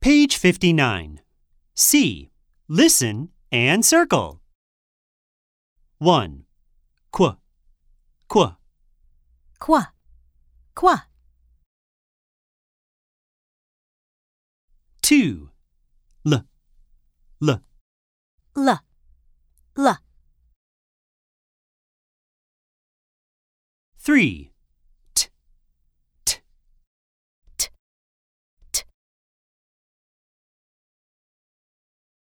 Page 59. C. Listen and circle. 1. Qu, qu. Qua, qua. 2. L, l. L, l. 3.